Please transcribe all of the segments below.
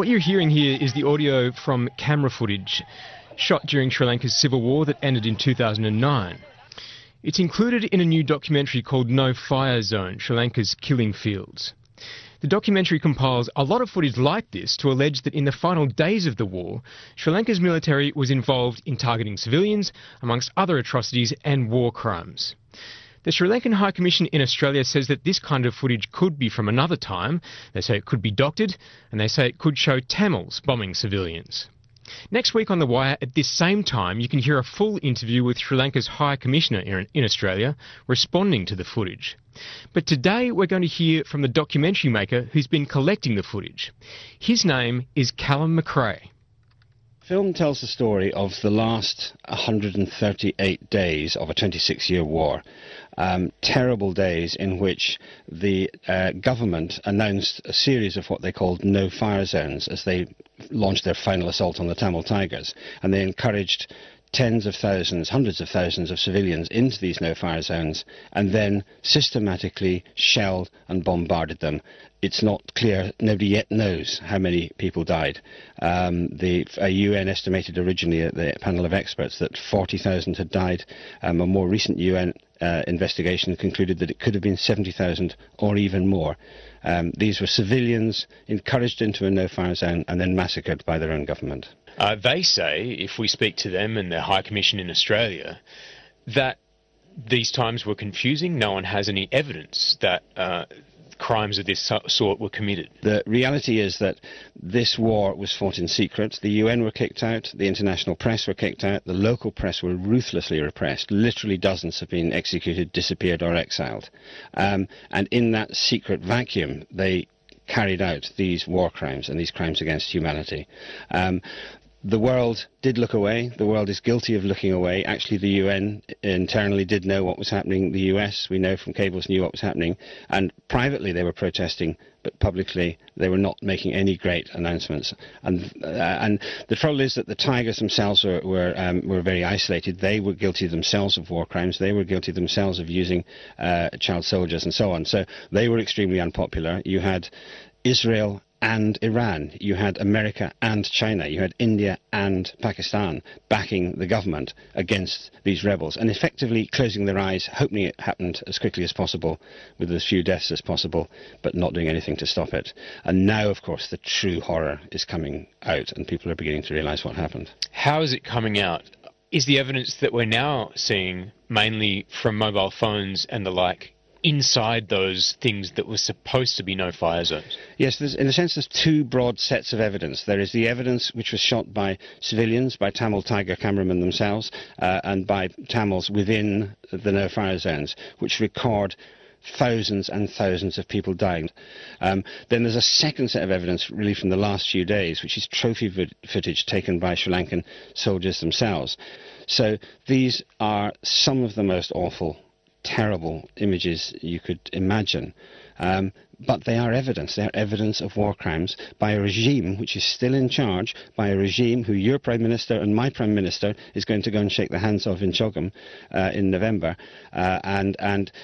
What you're hearing here is the audio from camera footage shot during Sri Lanka's civil war that ended in 2009. It's included in a new documentary called No Fire Zone, Sri Lanka's Killing Fields. The documentary compiles a lot of footage like this to allege that in the final days of the war, Sri Lanka's military was involved in targeting civilians, amongst other atrocities and war crimes. The Sri Lankan High Commission in Australia says that this kind of footage could be from another time. They say it could be doctored, and they say it could show Tamils bombing civilians. Next week on The Wire, at this same time, you can hear a full interview with Sri Lanka's High Commissioner in Australia responding to the footage. But today we're going to hear from the documentary maker who's been collecting the footage. His name is Callum McRae. The film tells the story of the last 138 days of a 26-year war. Terrible days in which the government announced a series of what they called no-fire zones as they launched their final assault on the Tamil Tigers, and they encouraged tens of thousands, hundreds of thousands of civilians into these no-fire zones and then systematically shelled and bombarded them. It's not clear, nobody yet knows how many people died. The UN estimated originally, the panel of experts, that 40,000 had died. A more recent UN investigation concluded that it could have been 70,000 or even more. These were civilians encouraged into a no-fire zone and then massacred by their own government. They say, if we speak to them and their High Commission in Australia, that these times were confusing. No one has any evidence that crimes of this sort were committed. The reality is that this war was fought in secret. The UN were kicked out, the international press were kicked out, the local press were ruthlessly repressed. Literally dozens have been executed, disappeared or exiled. And in that secret vacuum, they carried out these war crimes and these crimes against humanity. The world did look away. The world is guilty of looking away. Actually, the UN internally did know what was happening. The US, we know from cables, knew what was happening. And privately they were protesting, but publicly they were not making any great announcements. And the trouble is that the Tigers themselves were very isolated. They were guilty themselves of war crimes. They were guilty themselves of using child soldiers and so on. So they were extremely unpopular. You had Israel and Iran, you had America and China, you had India and Pakistan backing the government against these rebels and effectively closing their eyes, hoping it happened as quickly as possible with as few deaths as possible, but not doing anything to stop it. And now, of course, the true horror is coming out and people are beginning to realise what happened. How is it coming out? Is the evidence that we're now seeing mainly from mobile phones and the like inside those things that were supposed to be no-fire zones? Yes, in a sense there's two broad sets of evidence. There is the evidence which was shot by civilians, by Tamil Tiger cameramen themselves, and by Tamils within the no-fire zones, which record thousands and thousands of people dying. Then there's a second set of evidence really from the last few days, which is trophy footage taken by Sri Lankan soldiers themselves. So these are some of the most awful, terrible images you could imagine, but they are evidence. They are evidence of war crimes by a regime which is still in charge, by a regime who your Prime Minister and my Prime Minister is going to go and shake the hands of in Chogam in November, and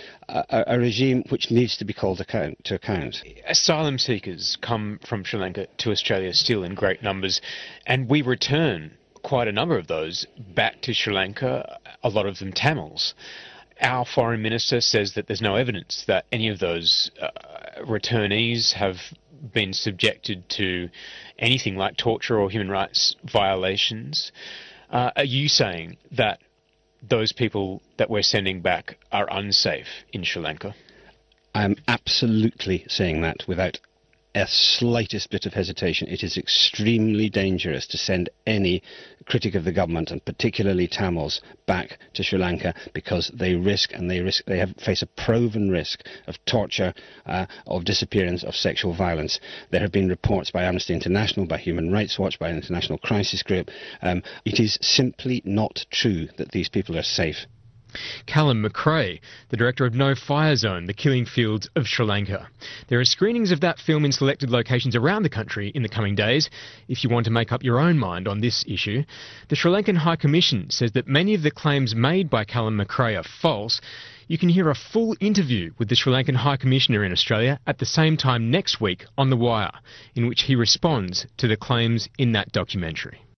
a regime which needs to be called to account. Asylum seekers come from Sri Lanka to Australia still in great numbers, and we return quite a number of those back to Sri Lanka, a lot of them Tamils. Our Foreign Minister says that there's no evidence that any of those returnees have been subjected to anything like torture or human rights violations. Are you saying that those people that we're sending back are unsafe in Sri Lanka? I'm absolutely saying that without a slightest bit of hesitation. It is extremely dangerous to send any critic of the government, and particularly Tamils, back to Sri Lanka because they face a proven risk of torture, of disappearance, of sexual violence. There have been reports by Amnesty International, by Human Rights Watch, by International Crisis Group. It is simply not true that these people are safe. Callum McRae, the director of No Fire Zone, The Killing Fields of Sri Lanka. There are screenings of that film in selected locations around the country in the coming days, if you want to make up your own mind on this issue. The Sri Lankan High Commission says that many of the claims made by Callum McRae are false. You can hear a full interview with the Sri Lankan High Commissioner in Australia at the same time next week on The Wire, in which he responds to the claims in that documentary.